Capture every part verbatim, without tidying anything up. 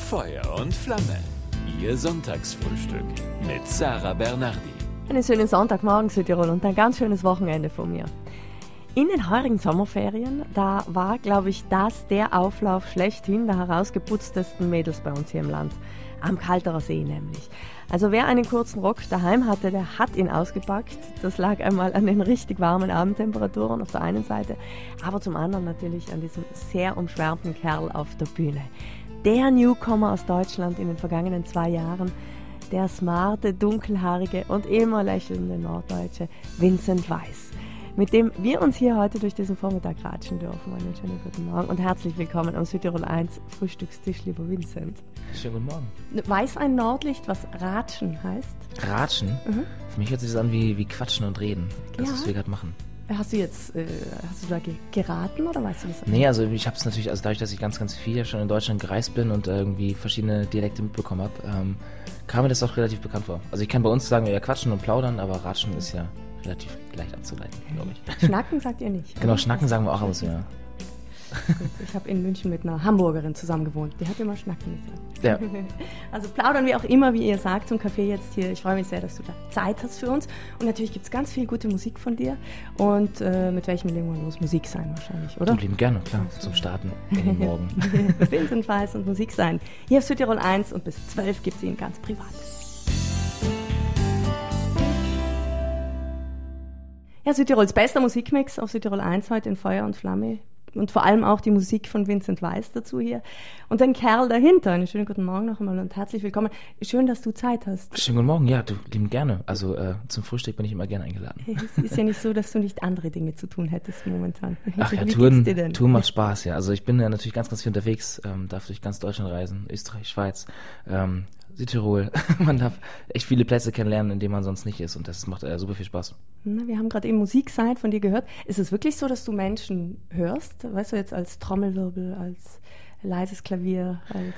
Feuer und Flamme. Ihr Sonntagsfrühstück mit Sarah Bernardi. Einen schönen Sonntagmorgen Südtirol und ein ganz schönes Wochenende von mir. In den heurigen Sommerferien, da war, glaube ich, das der Auflauf schlechthin der herausgeputztesten Mädels bei uns hier im Land. Am Kalterer See nämlich. Also wer einen kurzen Rock daheim hatte, der hat ihn ausgepackt. Das lag einmal an den richtig warmen Abendtemperaturen auf der einen Seite, aber zum anderen natürlich an diesem sehr umschwärmten Kerl auf der Bühne. Der Newcomer aus Deutschland in den vergangenen zwei Jahren, der smarte, dunkelhaarige und immer lächelnde Norddeutsche Vincent Weiss, mit dem wir uns hier heute durch diesen Vormittag ratschen dürfen. Einen schönen guten Morgen und herzlich willkommen am Südtirol eins Frühstückstisch, lieber Vincent. Schönen guten Morgen. Weiß ein Nordlicht, was Ratschen heißt? Ratschen? Mhm. Für mich hört sich das an wie, wie Quatschen und Reden. Das, ja. was wir gerade machen. Hast du jetzt, äh, hast du da ge- geraten oder weißt du das? Nee, also ich habe es natürlich, also dadurch, dass ich ganz, ganz viel ja schon in Deutschland gereist bin und irgendwie verschiedene Dialekte mitbekommen habe, ähm, kam mir das auch relativ bekannt vor. Also ich kann bei uns sagen, wir ja quatschen und plaudern, aber Ratschen ist ja relativ leicht abzuleiten, glaube ich. Schnacken sagt ihr nicht? Genau, Schnacken sagen wir auch aus, ja. Ich habe in München mit einer Hamburgerin zusammen gewohnt. Die hat immer Schnacken gesagt. Ja. Also plaudern wir auch immer, wie ihr sagt, zum Kaffee jetzt hier. Ich freue mich sehr, dass du da Zeit hast für uns. Und natürlich gibt es ganz viel gute Musik von dir. Und äh, mit welchem legen wir los? Musik sein wahrscheinlich, oder? Zum Lieben gerne, klar. Also. Zum Starten in den Morgen. Vincent Weiss und Musik sein. Hier auf Südtirol eins und bis zwölf gibt es ihn ganz privat. Ja, Südtirols bester Musikmix auf Südtirol eins heute in Feuer und Flamme. Und vor allem auch die Musik von Vincent Weiss dazu hier. Und den Kerl dahinter. Einen schönen guten Morgen noch einmal und herzlich willkommen. Schön, dass du Zeit hast. Schönen guten Morgen, ja, du lieben gerne. Also äh, zum Frühstück bin ich immer gerne eingeladen. Es ist ja nicht so, dass du nicht andere Dinge zu tun hättest momentan. Ach ja, Wie Touren, geht's dir denn? Touren macht Spaß, ja. Also ich bin ja natürlich ganz, ganz viel unterwegs, ähm, darf durch ganz Deutschland reisen, Österreich, Schweiz, ähm, Südtirol. Man darf echt viele Plätze kennenlernen, in denen man sonst nicht ist und das macht äh, super viel Spaß. Na, wir haben gerade eben Musik sein von dir gehört. Ist es wirklich so, dass du Menschen hörst? Weißt du, jetzt als Trommelwirbel, als leises Klavier, als...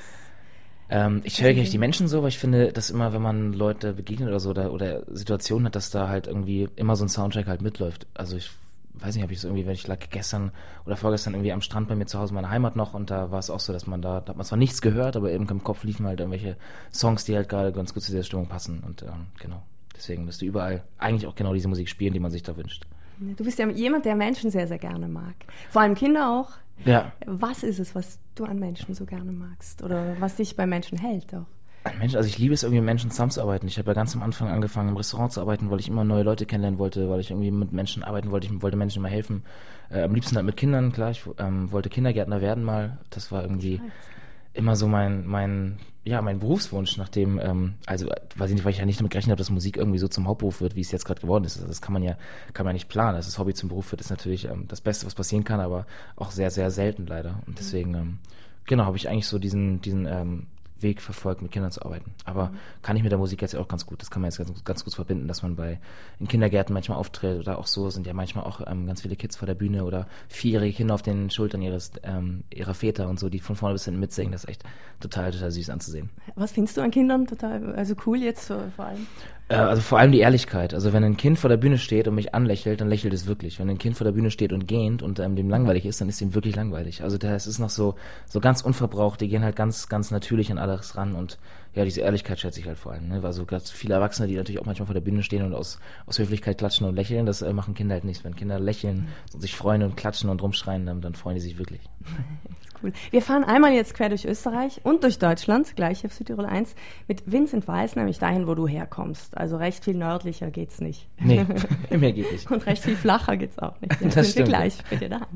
Ähm, ich höre nicht die Menschen so, aber ich finde, dass immer, wenn man Leute begegnet oder so oder, oder Situationen hat, dass da halt irgendwie immer so ein Soundtrack halt mitläuft. Also ich weiß nicht, ob ich es irgendwie, wenn ich lag gestern oder vorgestern irgendwie am Strand bei mir zu Hause in meiner Heimat noch und da war es auch so, dass man da, da hat man zwar nichts gehört, aber eben im Kopf liefen halt irgendwelche Songs, die halt gerade ganz gut zu dieser Stimmung passen und ähm, genau. Deswegen müsste überall eigentlich auch genau diese Musik spielen, die man sich da wünscht. Du bist ja jemand, der Menschen sehr, sehr gerne mag. Vor allem Kinder auch. Ja. Was ist es, was du an Menschen so gerne magst? Oder was dich bei Menschen hält auch? Ein Mensch, also ich liebe es irgendwie, mit Menschen zusammenzuarbeiten. Ich habe ja ganz am Anfang angefangen, im Restaurant zu arbeiten, weil ich immer neue Leute kennenlernen wollte, weil ich irgendwie mit Menschen arbeiten wollte. Ich wollte Menschen immer helfen. Äh, am liebsten halt mit Kindern, klar. Ich ähm, wollte Kindergärtner werden mal. Das war irgendwie Scheiße. immer so mein, mein, ja, mein Berufswunsch, nachdem, ähm, also, weiß ich nicht, weil ich ja nicht damit gerechnet habe, dass Musik irgendwie so zum Hauptberuf wird, wie es jetzt gerade geworden ist. Also das kann man ja, kann man ja nicht planen. Dass das Hobby zum Beruf wird, ist natürlich ähm, das Beste, was passieren kann, aber auch sehr, sehr selten leider. Und deswegen, ähm, genau, habe ich eigentlich so diesen, diesen, ähm, Weg verfolgt, mit Kindern zu arbeiten. Aber mhm. kann ich mit der Musik jetzt ja auch ganz gut. Das kann man jetzt ganz, ganz gut verbinden, dass man bei in Kindergärten manchmal auftritt oder auch so sind ja manchmal auch ähm, ganz viele Kids vor der Bühne oder vierjährige Kinder auf den Schultern ihres ähm, ihrer Väter und so, die von vorne bis hinten mitsingen. Das ist echt total, total süß anzusehen. Was findest du an Kindern total, also cool jetzt so, vor allem? Äh, also vor allem die Ehrlichkeit. Also wenn ein Kind vor der Bühne steht und mich anlächelt, dann lächelt es wirklich. Wenn ein Kind vor der Bühne steht und gähnt und ähm, dem langweilig ist, dann ist ihm wirklich langweilig. Also das ist noch so so ganz unverbraucht. Die gehen halt ganz, ganz natürlich an alles ran und ja, diese Ehrlichkeit schätze ich halt vor allem. Ne? Weil so ganz viele Erwachsene, die natürlich auch manchmal vor der Bühne stehen und aus, aus Höflichkeit klatschen und lächeln, das äh, machen Kinder halt nicht. Wenn Kinder lächeln und sich freuen und klatschen und rumschreien, dann, dann freuen die sich wirklich. Cool. Wir fahren einmal jetzt quer durch Österreich und durch Deutschland, gleich auf Südtirol eins, mit Vincent Weiss, nämlich dahin, wo du herkommst. Also recht viel nördlicher geht's nicht. Nee, mehr geht nicht. Und recht viel flacher geht's auch nicht. Ja, das sind stimmt. Wir gleich bei dir daheim.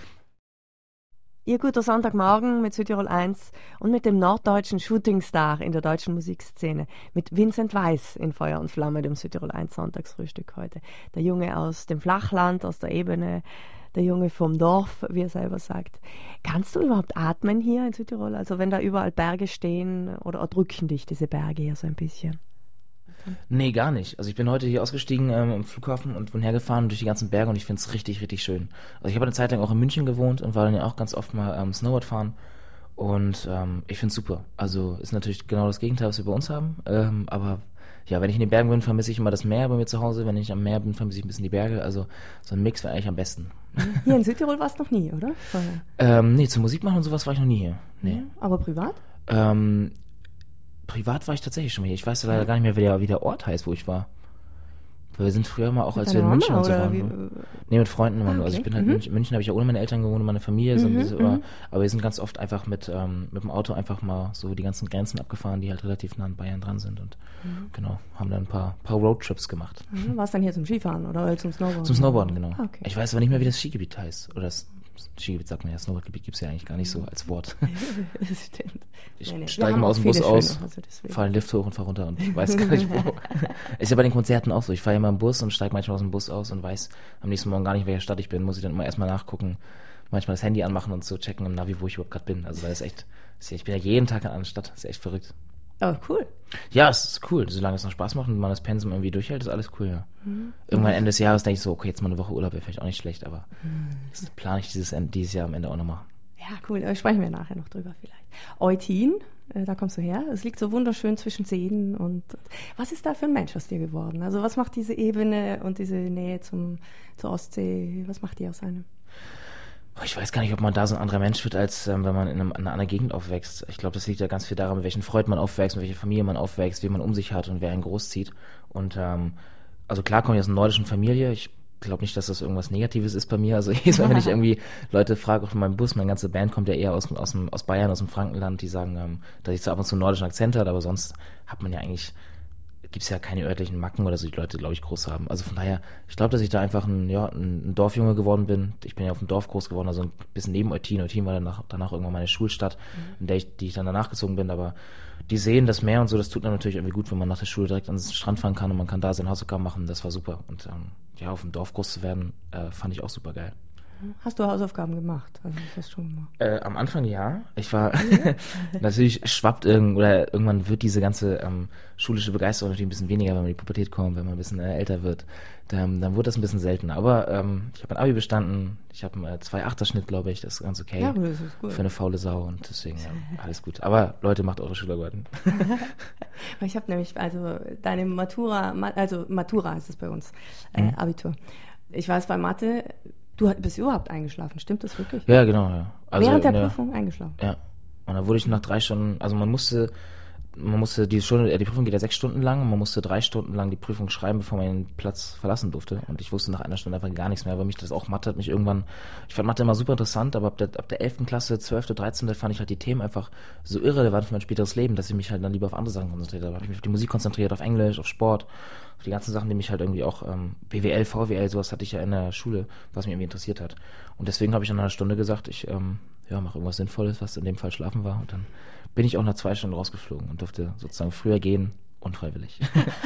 Ihr guter Sonntagmorgen mit Südtirol eins und mit dem norddeutschen Shootingstar in der deutschen Musikszene, mit Vincent Weiss in Feuer und Flamme, dem Südtirol eins Sonntagsfrühstück heute. Der Junge aus dem Flachland, aus der Ebene, der Junge vom Dorf, wie er selber sagt. Kannst du überhaupt atmen hier in Südtirol? Also wenn da überall Berge stehen oder drücken dich diese Berge hier so ein bisschen? Nee, gar nicht. Also ich bin heute hier ausgestiegen ähm, im Flughafen und bin hergefahren durch die ganzen Berge und ich finde es richtig, richtig schön. Also ich habe eine Zeit lang auch in München gewohnt und war dann ja auch ganz oft mal ähm, Snowboard fahren und ähm, ich finde es super. Also ist natürlich genau das Gegenteil, was wir bei uns haben, ähm, aber ja, wenn ich in den Bergen bin, vermisse ich immer das Meer bei mir zu Hause. Wenn ich am Meer bin, vermisse ich ein bisschen die Berge. Also so ein Mix wäre eigentlich am besten. Hier in Südtirol warst du noch nie, oder? Vorher. Ähm, nee, zur Musik machen und sowas war ich noch nie hier. Nee. Ja, aber privat? Ähm, privat war ich tatsächlich schon mal hier. Ich weiß leider gar nicht mehr, wie der, wie der Ort heißt, wo ich war. Weil wir sind früher mal auch, Mit als wir in deiner München Mama, und so oder waren. wie? Ne? Nee, mit Freunden immer Ah, nur. Also ich okay. bin halt Mhm. in München, München habe ich ja ohne meine Eltern gewohnt und meine Familie. So, Mhm, diese, oder, mhm. aber wir sind ganz oft einfach mit, ähm, mit dem Auto einfach mal so die ganzen Grenzen abgefahren, die halt relativ nah an Bayern dran sind. Und Mhm. genau, haben dann ein paar, paar Roadtrips gemacht. Mhm. Warst dann hier zum Skifahren oder zum Snowboarden? Zum Snowboarden, genau. Ah, okay. Ich weiß aber nicht mehr, wie das Skigebiet heißt. Oder das Skigebiet sagt man ja, Snowboardgebiet gibt es ja eigentlich gar nicht so als Wort. Das stimmt. Ich Nee, nee. Wir steige haben mal auch aus dem Bus viele aus, schöne, also deswegen. fahre den Lift hoch und fahre runter und weiß gar nicht wo. Ist ja bei den Konzerten auch so. Ich fahre immer im Bus und steige manchmal aus dem Bus aus und weiß am nächsten Morgen gar nicht, in welcher Stadt ich bin. Muss ich dann immer erstmal nachgucken, manchmal das Handy anmachen und so checken im Navi, wo ich überhaupt gerade bin. Also weil es echt, ich bin ja jeden Tag an einer Stadt. Das ist echt verrückt. Oh, cool. Ja, es ist cool. Solange es noch Spaß macht und man das Pensum irgendwie durchhält, ist alles cool, ja. Mhm. Irgendwann Ende des Jahres denke ich so, okay, jetzt mal eine Woche Urlaub wäre vielleicht auch nicht schlecht, aber mhm. das plane ich dieses, dieses Jahr am Ende auch nochmal. Ja, cool. Da sprechen wir nachher noch drüber vielleicht. Eutin, äh, da kommst du her. Es liegt so wunderschön zwischen Seen und was ist da für ein Mensch aus dir geworden? Also was macht diese Ebene und diese Nähe zum, zur Ostsee, was macht die aus einem? Ich weiß gar nicht, ob man da so ein anderer Mensch wird, als ähm, wenn man in, einem, in einer anderen Gegend aufwächst. Ich glaube, das liegt ja ganz viel daran, mit welchen Freunden man aufwächst, mit welcher Familie man aufwächst, wie man um sich hat und wer einen großzieht. Und ähm, also klar komme ich aus einer nordischen Familie. Ich glaube nicht, dass das irgendwas Negatives ist bei mir. Also jedes Mal, wenn ich irgendwie Leute frage, auch in meinem Bus, meine ganze Band kommt ja eher aus, aus, dem, aus Bayern, aus dem Frankenland, die sagen, ähm, dass ich zwar ab und zu einen nordischen Akzent hat, aber sonst hat man ja eigentlich, gibt es ja keine örtlichen Macken oder so, die Leute, glaube ich, groß haben. Also von daher, ich glaube, dass ich da einfach ein, ja, ein, ein Dorfjunge geworden bin. Ich bin ja auf dem Dorf groß geworden, also ein bisschen neben Eutin. Eutin war danach, danach irgendwann meine Schulstadt, mhm. in der ich, die ich dann danach gezogen bin, aber die Seen, das Meer und so, das tut dann natürlich irgendwie gut, wenn man nach der Schule direkt ans Strand fahren kann und man kann da seine Hausaufgaben machen, das war super. Und ähm, ja, auf dem Dorf groß zu werden, äh, fand ich auch super geil. Hast du Hausaufgaben gemacht? Also das hast du schon gemacht. Äh, am Anfang ja. Ich war natürlich schwappt irgend oder irgendwann wird diese ganze ähm, schulische Begeisterung natürlich ein bisschen weniger, wenn man in die Pubertät kommt, wenn man ein bisschen äh, älter wird. Dann, dann wurde das ein bisschen seltener. Aber ähm, ich habe ein Abi bestanden. Ich habe einen äh, zwei Komma achter Schnitt, glaube ich. Das ist ganz okay. Ja, das ist gut. Für eine faule Sau und deswegen ja, alles gut. Aber Leute, macht eure Schularbeiten. Ich habe nämlich also deine Matura, also Matura ist es bei uns, äh, mhm. Abitur. Ich weiß bei Mathe. Du bist überhaupt eingeschlafen, stimmt das wirklich? Ja, genau, ja. Also während der der, Prüfung eingeschlafen? Ja. Und dann wurde ich nach drei Stunden, also man musste, man musste die Stunde, die Prüfung geht ja sechs Stunden lang und man musste drei Stunden lang die Prüfung schreiben, bevor man den Platz verlassen durfte. Und ich wusste nach einer Stunde einfach gar nichts mehr, weil mich das auch Mathe hat mich irgendwann, ich fand Mathe immer super interessant, aber ab der, ab der elften Klasse, zwölfte, dreizehnte fand ich halt die Themen einfach so irrelevant für mein späteres Leben, dass ich mich halt dann lieber auf andere Sachen konzentriert habe. Da habe ich mich auf die Musik konzentriert, auf Englisch, auf Sport, auf die ganzen Sachen, die mich halt irgendwie auch, ähm, B W L, V W L, sowas hatte ich ja in der Schule, was mich irgendwie interessiert hat. Und deswegen habe ich dann nach einer Stunde gesagt, ich, ähm, ja, mache irgendwas Sinnvolles, was in dem Fall Schlafen war. Und dann bin ich auch nach zwei Stunden rausgeflogen und durfte sozusagen früher gehen, unfreiwillig.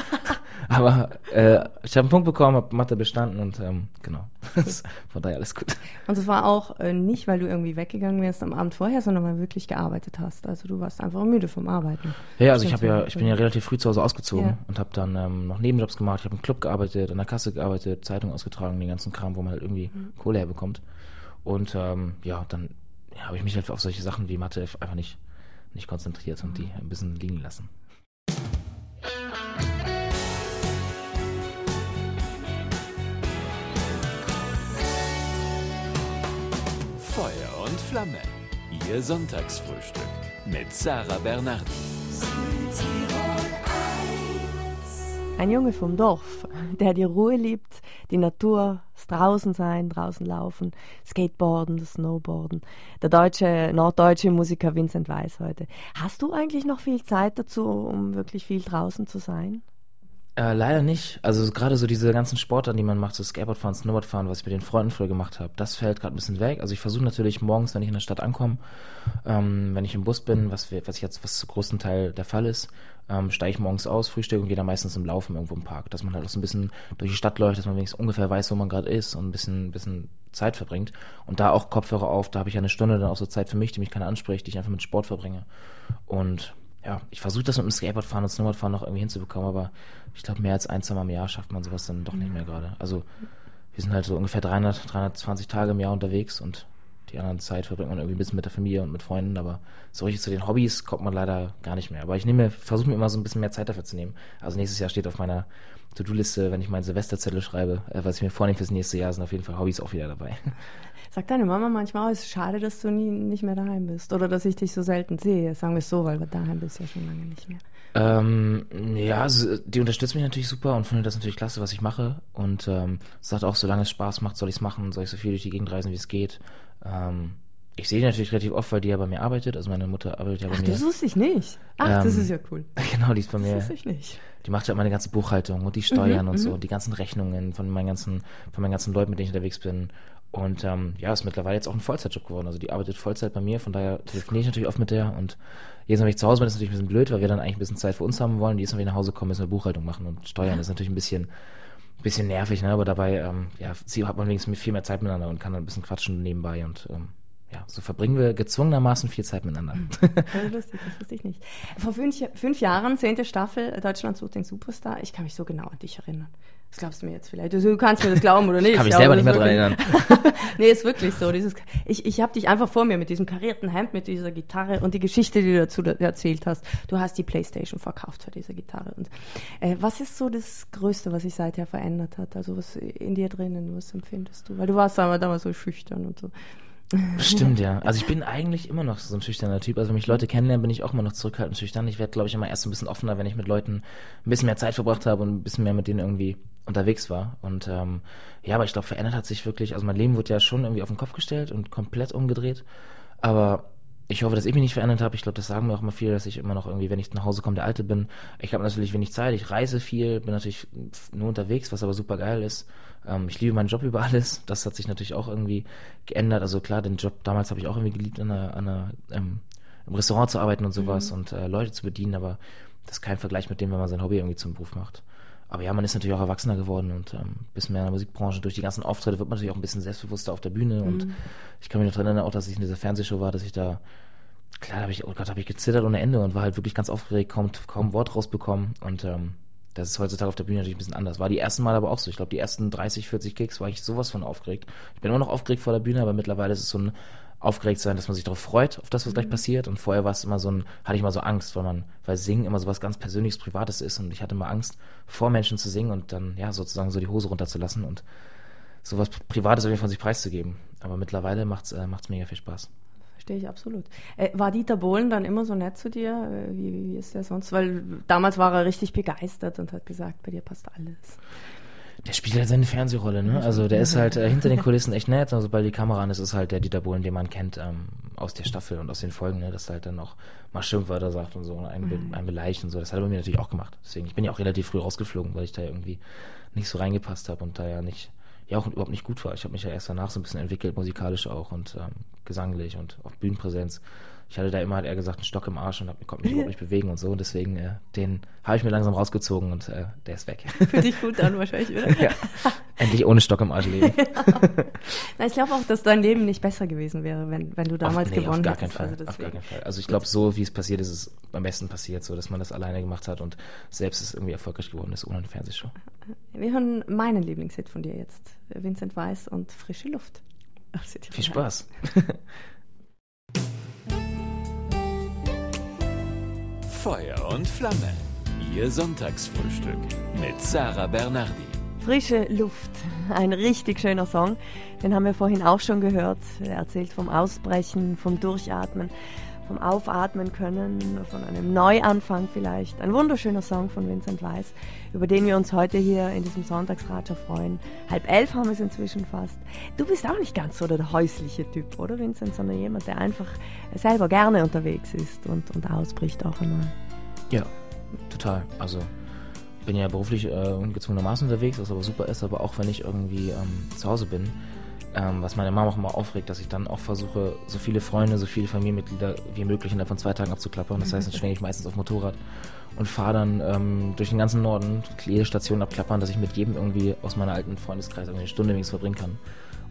Aber äh, ich habe einen Punkt bekommen, habe Mathe bestanden und ähm, genau, von daher alles gut. Und es war auch äh, nicht, weil du irgendwie weggegangen wärst am Abend vorher, sondern weil du wirklich gearbeitet hast. Also du warst einfach müde vom Arbeiten. Ja, also ich habe ja, ich bin ja relativ früh zu Hause ausgezogen ja. und habe dann ähm, noch Nebenjobs gemacht. Ich habe im Club gearbeitet, an der Kasse gearbeitet, Zeitung ausgetragen, den ganzen Kram, wo man halt irgendwie mhm. Kohle herbekommt. Und ähm, ja, dann ja, habe ich mich halt auf solche Sachen wie Mathe einfach nicht, nicht konzentriert und die ein bisschen liegen lassen. Feuer und Flamme, Ihr Sonntagsfrühstück mit Sarah Bernardi. Ein Junge vom Dorf, der die Ruhe liebt, die Natur, das Draußensein, draußen laufen, Skateboarden, das Snowboarden. Der deutsche, norddeutsche Musiker Vincent Weiss heute. Hast du eigentlich noch viel Zeit dazu, um wirklich viel draußen zu sein? Äh, leider nicht. Also gerade so diese ganzen Sportarten, die man macht, so Skateboardfahren, Snowboardfahren, was ich mit den Freunden früher gemacht habe, das fällt gerade ein bisschen weg. Also ich versuche natürlich morgens, wenn ich in der Stadt ankomme, ähm, wenn ich im Bus bin, was, wir, was ich jetzt, was zu großen Teil der Fall ist, ähm, steige ich morgens aus, frühstücke und gehe dann meistens im Laufen irgendwo im Park, dass man halt auch so ein bisschen durch die Stadt läuft, dass man wenigstens ungefähr weiß, wo man gerade ist und ein bisschen, ein bisschen Zeit verbringt. Und da auch Kopfhörer auf, da habe ich ja eine Stunde dann auch so Zeit für mich, die mich keiner anspricht, die ich einfach mit Sport verbringe. Und ja, ich versuche das mit dem Skateboardfahren und Snowboardfahren noch irgendwie hinzubekommen, aber ich glaube, mehr als ein, zwei Mal im Jahr schafft man sowas dann doch nicht mehr gerade. Also wir sind halt so ungefähr dreihundert, dreihundertzwanzig Tage im Jahr unterwegs und Die andere Zeit verbringt man irgendwie ein bisschen mit der Familie und mit Freunden, aber so richtig zu den Hobbys kommt man leider gar nicht mehr. Aber ich nehme, versuche mir immer so ein bisschen mehr Zeit dafür zu nehmen. Also nächstes Jahr steht auf meiner To-Do-Liste, wenn ich meinen Silvesterzettel schreibe, äh, was ich mir vornehme fürs nächste Jahr, sind auf jeden Fall Hobbys auch wieder dabei. Sagt deine Mama manchmal, oh, es ist schade, dass du nie, nicht mehr daheim bist oder dass ich dich so selten sehe? Sagen wir es so, weil du daheim bist ja schon lange nicht mehr. Ähm, ja, also, die unterstützt mich natürlich super und findet das natürlich klasse, was ich mache. Und ähm, sagt auch, solange es Spaß macht, soll ich es machen, soll ich so viel durch die Gegend reisen, wie es geht. Ähm, ich sehe die natürlich relativ oft, weil die ja bei mir arbeitet. Also meine Mutter arbeitet ja bei Ach, mir. das wusste ich nicht. Ach, ähm, das ist ja cool. Genau, die ist bei mir. Das wusste ich nicht. Die macht ja meine ganze Buchhaltung und die Steuern mhm, und so mhm. und die ganzen Rechnungen von meinen ganzen, von meinen ganzen Leuten, mit denen ich unterwegs bin. Und ähm, ja, ist mittlerweile jetzt auch ein Vollzeitjob geworden. Also die arbeitet Vollzeit bei mir, von daher telefoniere ich natürlich oft mit der. Und jedes Mal, wenn ich zu Hause bin, ist natürlich ein bisschen blöd, weil wir dann eigentlich ein bisschen Zeit für uns haben wollen. Jedes Mal, wenn ich nach Hause komme, müssen wir Buchhaltung machen und Steuern. Das ist natürlich ein bisschen, ein bisschen nervig, ne? Aber dabei, ähm, ja, sie hat man wenigstens viel mehr Zeit miteinander und kann dann ein bisschen quatschen nebenbei. Und ähm, ja, so verbringen wir gezwungenermaßen viel Zeit miteinander. Das ist lustig, das wusste ich nicht. Vor fünf, fünf Jahren, zehnte Staffel, Deutschland sucht den Superstar. Ich kann mich so genau an dich erinnern. Das glaubst du mir jetzt vielleicht. Du kannst mir das glauben oder nicht. Ich kann mich selber nicht mehr dran erinnern. Nee, ist wirklich so. Dieses, ich ich habe dich einfach vor mir mit diesem karierten Hemd, mit dieser Gitarre und die Geschichte, die du dazu erzählt hast. Du hast die Playstation verkauft für diese Gitarre. Und äh, was ist so das Größte, was sich seither verändert hat? Also was in dir drinnen, was empfindest du? Weil du warst aber damals so schüchtern und so. Stimmt, ja. Also ich bin eigentlich immer noch so ein schüchterner Typ. Also wenn mich Leute kennenlernen, bin ich auch immer noch zurückhaltend schüchtern. Ich werde, glaube ich, immer erst so ein bisschen offener, wenn ich mit Leuten ein bisschen mehr Zeit verbracht habe und ein bisschen mehr mit denen irgendwie unterwegs war. Und ähm, ja, aber ich glaube, verändert hat sich wirklich, also mein Leben wurde ja schon irgendwie auf den Kopf gestellt und komplett umgedreht. Aber ich hoffe, dass ich mich nicht verändert habe. Ich glaube, das sagen mir auch immer viele, dass ich immer noch irgendwie, wenn ich nach Hause komme, der Alte bin. Ich habe natürlich wenig Zeit, ich reise viel, bin natürlich nur unterwegs, was aber super geil ist. Ähm, ich liebe meinen Job über alles. Das hat sich natürlich auch irgendwie geändert. Also klar, den Job damals habe ich auch irgendwie geliebt, in einer, einer, ähm, im Restaurant zu arbeiten und sowas mhm. und äh, Leute zu bedienen, aber das ist kein Vergleich mit dem, wenn man sein Hobby irgendwie zum Beruf macht. Aber ja, man ist natürlich auch erwachsener geworden und ein ähm, bisschen mehr in der Musikbranche. Durch die ganzen Auftritte wird man natürlich auch ein bisschen selbstbewusster auf der Bühne. Mhm. Und ich kann mich noch daran erinnern, auch, dass ich in dieser Fernsehshow war, dass ich da, klar, da habe ich, oh Gott, habe ich gezittert ohne Ende und war halt wirklich ganz aufgeregt, kaum, kaum Wort rausbekommen. Und ähm, das ist heutzutage auf der Bühne natürlich ein bisschen anders. War die ersten Mal aber auch so. Ich glaube, die ersten dreißig, vierzig Gigs war ich sowas von aufgeregt. Ich bin immer noch aufgeregt vor der Bühne, aber mittlerweile ist es so ein aufgeregt sein, dass man sich darauf freut, auf das, was gleich passiert. Und vorher war es immer so ein, hatte ich mal so Angst, weil man, weil Singen immer so was ganz Persönliches, Privates ist. Und ich hatte immer Angst, vor Menschen zu singen und dann, ja, sozusagen so die Hose runterzulassen und sowas Privates irgendwie von sich preiszugeben. Aber mittlerweile macht's, äh, macht's mega viel Spaß. Verstehe ich absolut. Äh, war Dieter Bohlen dann immer so nett zu dir? Wie, wie ist der sonst? Weil damals war er richtig begeistert und hat gesagt, bei dir passt alles. Der spielt halt seine Fernsehrolle, ne? Also der ist halt äh, hinter den Kulissen echt nett. Also sobald die Kamera an ist, ist halt der Dieter Bohlen, den man kennt ähm, aus der Staffel und aus den Folgen, ne? Dass er halt dann auch mal Schimpfwörter sagt und so und einen, be- einen beleidigt und so. Das hat er bei mir natürlich auch gemacht. Deswegen, ich bin ja auch relativ früh rausgeflogen, weil ich da irgendwie nicht so reingepasst habe und da ja nicht, ja auch überhaupt nicht gut war. Ich habe mich ja erst danach so ein bisschen entwickelt, musikalisch auch und ähm, gesanglich und auch Bühnenpräsenz. Ich hatte da immer, hat er gesagt, einen Stock im Arsch und hab, konnte mich überhaupt nicht bewegen und so. Und deswegen, äh, den habe ich mir langsam rausgezogen und äh, der ist weg. Fühlt dich gut an wahrscheinlich, oder? Ja. Endlich ohne Stock im Arsch leben. Ja. Na, ich glaube auch, dass dein Leben nicht besser gewesen wäre, wenn, wenn du damals auf, nee, gewonnen auf gar hättest. Keinen Fall, Also auf gar keinen Fall. Also ich glaube, so wie es passiert ist, ist es am besten passiert, so dass man das alleine gemacht hat und selbst es irgendwie erfolgreich geworden ist ohne eine Fernsehshow. Wir hören meinen Lieblingshit von dir jetzt. Vincent Weiss und Frische Luft. Viel Spaß. Feuer und Flamme. Ihr Sonntagsfrühstück mit Sarah Bernardi. Frische Luft, ein richtig schöner Song. Den haben wir vorhin auch schon gehört. Er erzählt vom Ausbrechen, vom Durchatmen, vom Aufatmen können, von einem Neuanfang vielleicht. Ein wunderschöner Song von Vincent Weiss, über den wir uns heute hier in diesem Sonntagsratscher freuen. Halb elf haben wir es inzwischen fast. Du bist auch nicht ganz so der häusliche Typ, oder Vincent, sondern jemand, der einfach selber gerne unterwegs ist und, und ausbricht auch einmal. Ja, total. Also ich bin ja beruflich äh, ungezwungenermaßen unterwegs, was aber super ist, aber auch wenn ich irgendwie ähm, zu Hause bin, ähm, was meine Mama auch immer aufregt, dass ich dann auch versuche, so viele Freunde, so viele Familienmitglieder wie möglich innerhalb von zwei Tagen abzuklappern. Das heißt, dann schwinge ich meistens auf Motorrad und fahre dann ähm, durch den ganzen Norden, jede Station abklappern, dass ich mit jedem irgendwie aus meiner alten Freundeskreis irgendwie eine Stunde wenigstens verbringen kann.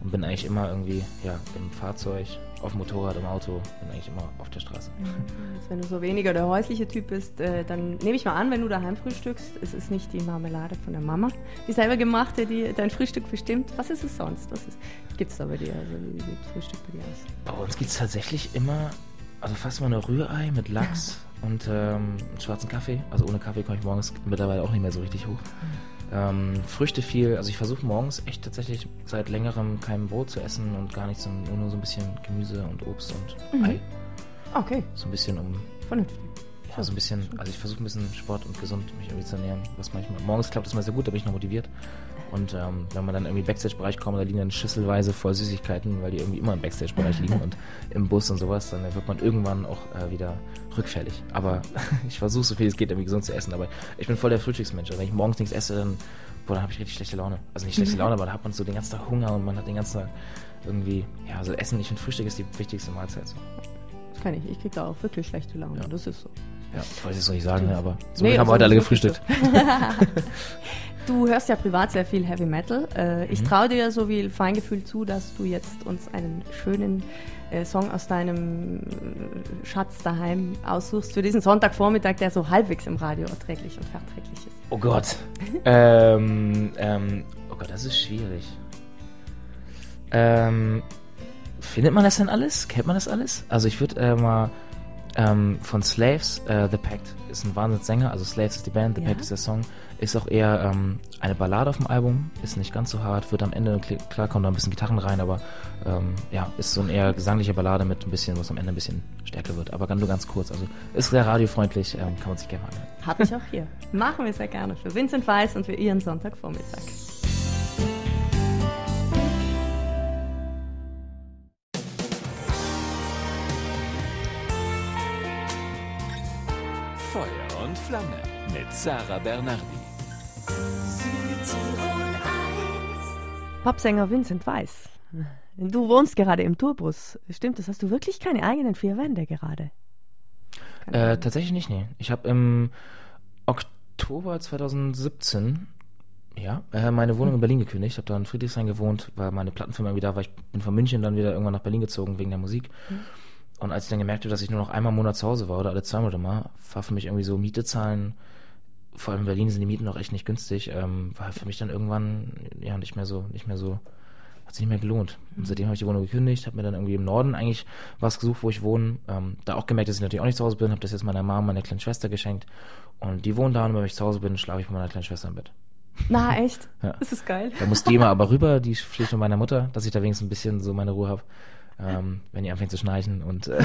und bin eigentlich immer irgendwie, ja, im Fahrzeug, auf dem Motorrad, im Auto, bin eigentlich immer auf der Straße. Jetzt, wenn du so weniger der häusliche Typ bist, äh, dann nehme ich mal an, wenn du daheim frühstückst, es ist nicht die Marmelade von der Mama, die selber gemachte, die dein Frühstück bestimmt. Was ist es sonst? Was gibt es da bei dir? Also wie sieht Frühstück bei dir aus? Bei uns gibt es tatsächlich immer, also fast immer nur Rührei mit Lachs und ähm, einen schwarzen Kaffee. Also ohne Kaffee komme ich morgens mittlerweile auch nicht mehr so richtig hoch. Ähm, Früchte viel, also ich versuche morgens echt tatsächlich seit längerem kein Brot zu essen und gar nichts, nur, nur so ein bisschen Gemüse und Obst und Mhm. Ei. Okay, So ein bisschen um, vernünftig. ja, so ein bisschen, also ich versuche ein bisschen Sport und gesund mich irgendwie zu ernähren, was manchmal, morgens klappt das mal sehr gut, da bin ich noch motiviert. Und ähm, wenn man dann irgendwie im Backstage-Bereich kommt, da liegen dann schüsselweise voll Süßigkeiten, weil die irgendwie immer im Backstage-Bereich liegen und im Bus und sowas, dann wird man irgendwann auch äh, wieder rückfällig. Aber ich versuche so viel es geht, irgendwie gesund zu essen, aber ich bin voll der Frühstücksmensch. Also wenn ich morgens nichts esse, dann, boah, dann habe ich richtig schlechte Laune. Also nicht schlechte Laune, aber da hat man so den ganzen Tag Hunger und man hat den ganzen Tag irgendwie, ja, also Essen, ich finde Frühstück ist die wichtigste Mahlzeit. So. Das kann ich. Ich kriege da auch wirklich schlechte Laune. Ja. Das ist so. Ja, ich weiß jetzt noch nicht sagen, ne, aber so Nee, haben also wir heute alle das ist gefrühstückt. wirklich Du hörst ja privat sehr viel Heavy Metal. Äh, ich Mhm. traue dir so viel Feingefühl zu, dass du jetzt uns einen schönen äh, Song aus deinem äh, Schatz daheim aussuchst für diesen Sonntagvormittag, der so halbwegs im Radio erträglich und verträglich ist. Oh Gott. ähm, ähm, oh Gott, das ist schwierig. Ähm, findet man das denn alles? Kennt man das alles? Also ich würde äh, mal ähm, von Slaves, äh, The Pact ist ein Wahnsinnssänger, also Slaves ist die Band, The Ja. Pact ist der Song, ist auch eher ähm, eine Ballade auf dem Album, ist nicht ganz so hart, wird am Ende, klar kommen da ein bisschen Gitarren rein, aber ähm, ja, ist so eine eher gesangliche Ballade mit ein bisschen, was am Ende ein bisschen stärker wird, aber nur ganz kurz, also ist sehr radiofreundlich, ähm, kann man sich gerne mal anhören. Habe ich auch hier. Machen wir sehr gerne für Vincent Weiss und für Ihren Sonntagvormittag. Feuer und Flamme mit Sarah Bernardi. Popsänger Vincent Weiss. Du wohnst gerade im Tourbus. Stimmt das? Hast du wirklich keine eigenen vier Wände gerade? Keine Äh, Ahnung. tatsächlich nicht, nee. Ich habe im Oktober zwanzig siebzehn ja, äh, meine Wohnung in Berlin gekündigt. Ich habe da in Friedrichshain gewohnt, weil meine Plattenfirma irgendwie da war. Ich bin von München dann wieder irgendwann nach Berlin gezogen wegen der Musik. Mhm. Und als ich dann gemerkt habe, dass ich nur noch einmal im Monat zu Hause war oder alle zwei Monate mal, war für mich irgendwie so Miete zahlen, vor allem in Berlin sind die Mieten noch echt nicht günstig, ähm, war für mich dann irgendwann ja nicht mehr so, nicht mehr so, hat sich nicht mehr gelohnt. Und seitdem habe ich die Wohnung gekündigt, habe mir dann irgendwie im Norden eigentlich was gesucht, wo ich wohne. Ähm, da auch gemerkt, dass ich natürlich auch nicht zu Hause bin, habe das jetzt meiner Mama, meiner kleinen Schwester geschenkt. Und die wohnen da und wenn ich zu Hause bin, schlafe ich mit meiner kleinen Schwester im Bett. Na, echt? Ja. Das ist geil. Da muss die immer aber rüber, die schläft mit meiner Mutter, dass ich da wenigstens ein bisschen so meine Ruhe habe, ähm, wenn die anfängt zu schnarchen. Und äh,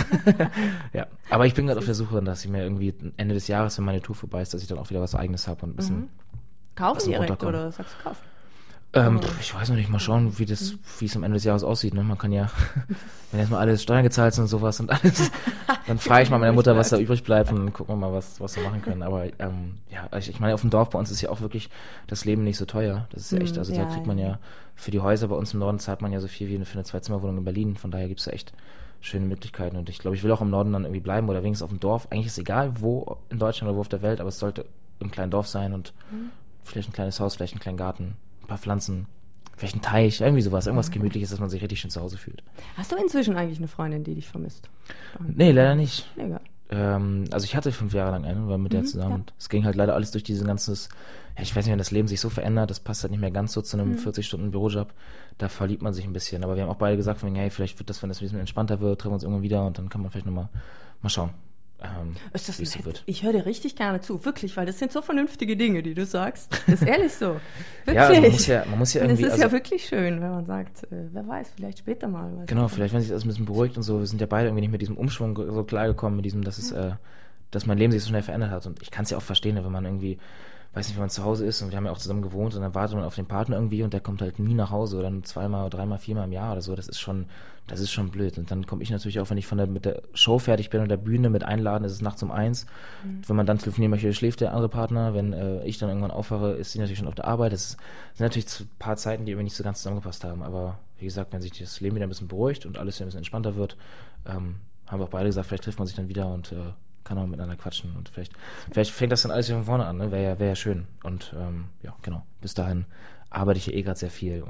ja, aber ich bin gerade auf der Suche, dass ich mir irgendwie Ende des Jahres, wenn meine Tour vorbei ist, dass ich dann auch wieder was Eigenes habe und ein bisschen. Mhm. Kaufen Also direkt runterkommen. oder sagst du kaufen? Ähm, pf, ich weiß noch nicht, mal schauen, wie das, wie es am Ende des Jahres aussieht. Ne? Man kann ja, wenn erstmal alles Steuern gezahlt sind und sowas und alles, dann frage ich mal meine Mutter, was da übrig bleibt und dann gucken wir mal, was, was wir machen können. Aber ähm, ja, ich, ich meine, auf dem Dorf bei uns ist ja auch wirklich das Leben nicht so teuer. Das ist ja echt, also Ja, da kriegt man ja. ja für die Häuser bei uns im Norden zahlt man ja so viel wie für eine Zwei-Zimmer-Wohnung in Berlin. Von daher gibt es ja echt schöne Möglichkeiten. Und ich glaube, ich will auch im Norden dann irgendwie bleiben oder wenigstens auf dem Dorf. Eigentlich ist es egal, wo in Deutschland oder wo auf der Welt, aber es sollte im kleinen Dorf sein und vielleicht ein kleines Haus, vielleicht einen kleinen Garten, ein paar Pflanzen. Vielleicht ein Teich, irgendwie sowas, irgendwas Gemütliches, dass man sich richtig schön zu Hause fühlt. Hast du inzwischen eigentlich eine Freundin, die dich vermisst? Nee, leider nicht. Egal. Ähm, also ich hatte fünf Jahre lang eine, war mit der zusammen. ja. Und es ging halt leider alles durch dieses ganzes, ja, ich weiß nicht, wenn das Leben sich so verändert, das passt halt nicht mehr ganz so zu einem vierzig Stunden Bürojob. Da verliebt man sich ein bisschen. Aber wir haben auch beide gesagt, von wegen, hey, vielleicht wird das, wenn das ein bisschen entspannter wird, treffen wir uns irgendwann wieder und dann kann man vielleicht nochmal mal schauen. Ähm, Ist das wie es so nett? wird. Ich höre dir richtig gerne zu, wirklich, weil das sind so vernünftige Dinge, die du sagst. Das ist ehrlich so. Wirklich. Ja, also man muss ja, man muss ja Und es irgendwie. ist also, ja wirklich schön, wenn man sagt, äh, wer weiß, vielleicht später mal. Weiß Genau, nicht. vielleicht wenn sich das ein bisschen beruhigt und so, wir sind ja beide irgendwie nicht mit diesem Umschwung so klargekommen, mit diesem, dass es, äh, dass mein Leben sich so schnell verändert hat. Und ich kann es ja auch verstehen, wenn man irgendwie, weiß nicht, wenn man zu Hause ist und wir haben ja auch zusammen gewohnt und dann wartet man auf den Partner irgendwie und der kommt halt nie nach Hause oder nur zweimal, dreimal, viermal im Jahr oder so. Das ist schon, das ist schon blöd. Und dann komme ich natürlich auch, wenn ich von der, mit der Show fertig bin und der Bühne mit einladen, ist es nachts um eins. Mhm. Wenn man dann telefonieren möchte, schläft der andere Partner. Wenn äh, ich dann irgendwann aufwache, ist sie natürlich schon auf der Arbeit. Das ist, sind natürlich ein paar Zeiten, die irgendwie nicht so ganz zusammengepasst haben. Aber wie gesagt, wenn sich das Leben wieder ein bisschen beruhigt und alles wieder ein bisschen entspannter wird, ähm, haben wir auch beide gesagt, vielleicht trifft man sich dann wieder und äh, kann auch miteinander quatschen und vielleicht, vielleicht fängt das dann alles wieder von vorne an, ne? Wäre ja, wär ja schön. Und ähm, ja, genau. Bis dahin arbeite ich ja eh gerade sehr viel und